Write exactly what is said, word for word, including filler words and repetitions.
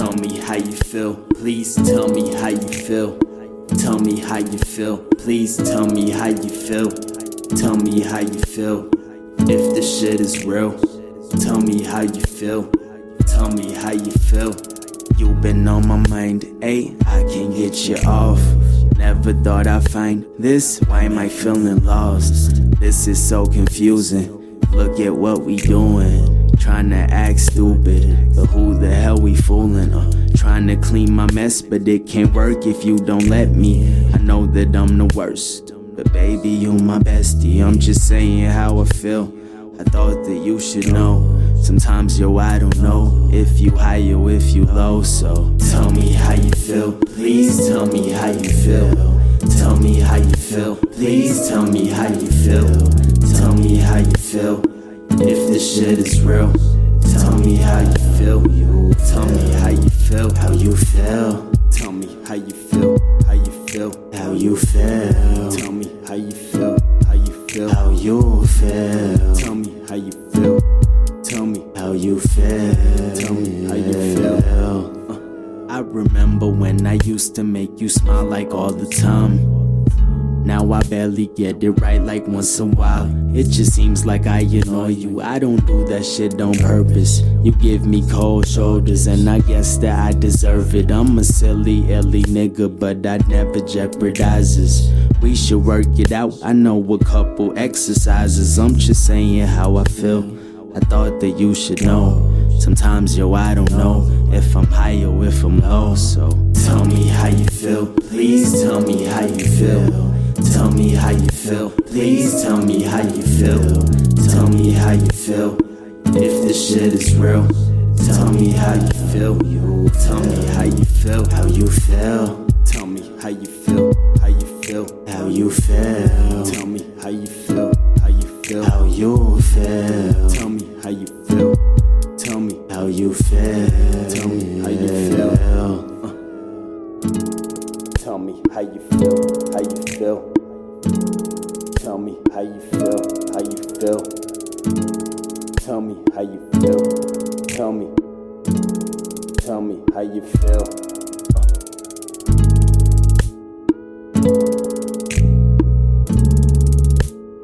Tell me how you feel, please tell me how you feel. Tell me how you feel, please tell me how you feel. Tell me how you feel, if this shit is real. Tell me how you feel, tell me how you feel. You been on my mind, ayy, I can't get you off. Never thought I'd find this, why am I feeling lost? This is so confusing, look at what we doing. Tryna act stupid, but who the hell we fooling? Uh, Tryna clean my mess, but it can't work if you don't let me. I know that I'm the worst, but baby, you my bestie. I'm just saying how I feel, I thought that you should know. Sometimes, yo, I don't know if you high or if you low. So tell me how you feel, please tell me how you feel. Tell me how you feel, please tell me how you feel. Tell me how you feel, if this shit is real. Tell me how you feel, you tell me how you feel, how you feel. Tell me how you feel, how you feel, how you feel. Tell me how you feel, how you feel, how you feel. Tell me how you feel, tell me how you feel, tell me how you feel. uh, I remember when I used to make you smile like all the time. Now I barely get it right like once in a while. It just seems like I annoy you. I don't do that shit on purpose. You give me cold shoulders and I guess that I deserve it. I'm a silly, illy nigga, but I never jeopardize this. We should work it out, I know a couple exercises. I'm just saying how I feel, I thought that you should know. Sometimes, yo, I don't know if I'm high or if I'm low. So tell me how you feel, please tell me how you feel. Tell me how you feel, please tell me how you feel. Tell me how you feel, if this shit is real. Tell me how you feel, you tell me how you feel, how you feel. Tell me how you feel, how you feel, how you feel. Tell me how you feel, how you feel, how you feel. Tell me how you feel, tell me how you feel, tell me how you feel. uh. Tell me how you feel, how you feel. Tell me how you feel, how you feel. Tell me how you feel, tell me. Tell me how you feel.